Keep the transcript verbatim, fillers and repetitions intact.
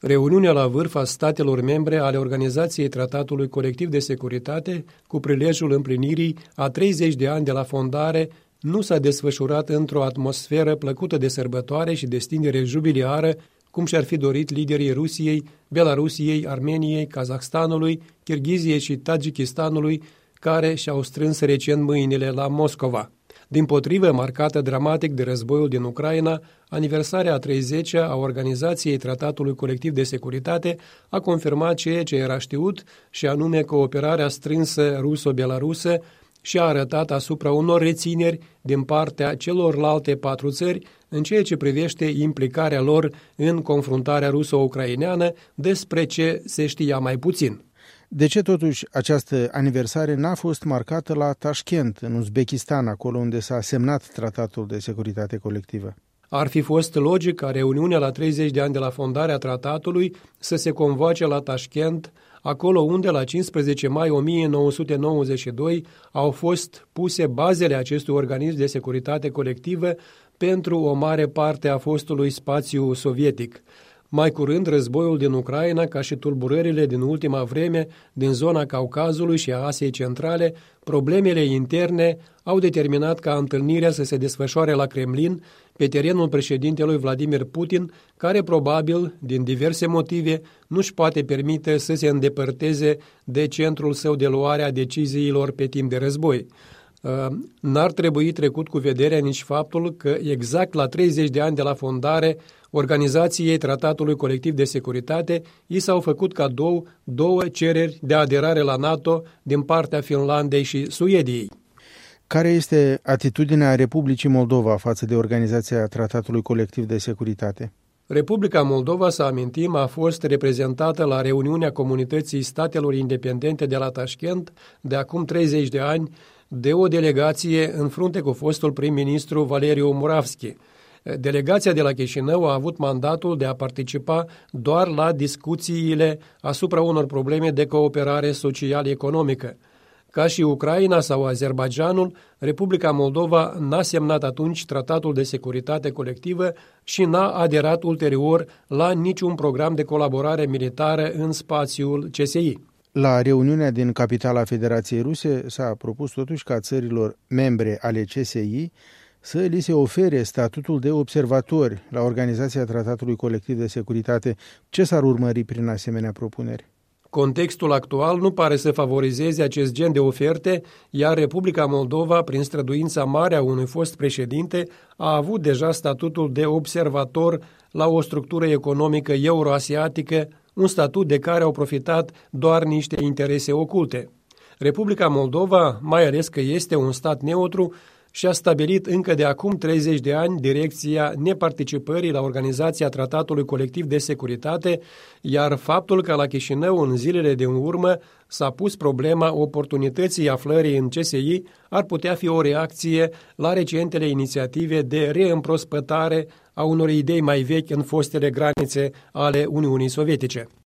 Reuniunea la vârf a statelor membre ale Organizației Tratatului Colectiv de Securitate, cu prilejul împlinirii a treizeci de ani de la fondare, nu s-a desfășurat într-o atmosferă plăcută de sărbătoare și de stingere jubiliară, cum și-ar fi dorit liderii Rusiei, Belarusiei, Armeniei, Kazahstanului, Kirghiziei și Tajikistanului, care și-au strâns recent mâinile la Moscova. Dimpotrivă, marcată dramatic de războiul din Ucraina, aniversarea a treizecea a Organizației Tratatului Colectiv de Securitate a confirmat ceea ce era știut, și anume cooperarea strânsă ruso-belarusă, și a arătat asupra unor rețineri din partea celorlalte patru țări în ceea ce privește implicarea lor în confruntarea ruso-ucraineană, despre ce se știa mai puțin. De ce totuși această aniversare n-a fost marcată la Tashkent, în Uzbekistan, acolo unde s-a semnat Tratatul de Securitate Colectivă? Ar fi fost logic ca reuniunea la treizeci de ani de la fondarea tratatului să se convoace la Tashkent, acolo unde la cincisprezece mai o mie nouă sute nouăzeci și doi au fost puse bazele acestui organism de securitate colectivă pentru o mare parte a fostului spațiu sovietic. Mai curând, războiul din Ucraina, ca și tulburările din ultima vreme din zona Caucazului și a Asiei Centrale, problemele interne au determinat ca întâlnirea să se desfășoare la Kremlin, pe terenul președintelui Vladimir Putin, care probabil, din diverse motive, nu-și poate permite să se îndepărteze de centrul său de luare a deciziilor pe timp de război. N-ar trebui trecut cu vederea nici faptul că exact la treizeci de ani de la fondare Organizației Tratatului Colectiv de Securitate i s-au făcut cadou două cereri de aderare la NATO din partea Finlandei și Suediei. Care este atitudinea Republicii Moldova față de Organizația Tratatului Colectiv de Securitate? Republica Moldova, să amintim, a fost reprezentată la reuniunea Comunității Statelor Independente de la Tashkent de acum treizeci de ani de o delegație în frunte cu fostul prim-ministru Valeriu Muravski. Delegația de la Chișinău a avut mandatul de a participa doar la discuțiile asupra unor probleme de cooperare social-economică. Ca și Ucraina sau Azerbaidjanul, Republica Moldova n-a semnat atunci Tratatul de Securitate Colectivă și n-a aderat ulterior la niciun program de colaborare militară în spațiul C S I. La reuniunea din capitala Federației Ruse s-a propus totuși ca țărilor membre ale C S I să li se ofere statutul de observatori la Organizația Tratatului Colectiv de Securitate. Ce s-ar urmări prin asemenea propuneri? Contextul actual nu pare să favorizeze acest gen de oferte, iar Republica Moldova, prin străduința mare a unui fost președinte, a avut deja statutul de observator la o structură economică euroasiatică, un statut de care au profitat doar niște interese oculte. Republica Moldova, mai ales că este un stat neutru, și-a stabilit încă de acum treizeci de ani direcția neparticipării la Organizația Tratatului Colectiv de Securitate, iar faptul că la Chișinău în zilele de urmă s-a pus problema oportunității aflării în C S I ar putea fi o reacție la recentele inițiative de reîmprospătare a unor idei mai vechi în fostele granițe ale Uniunii Sovietice.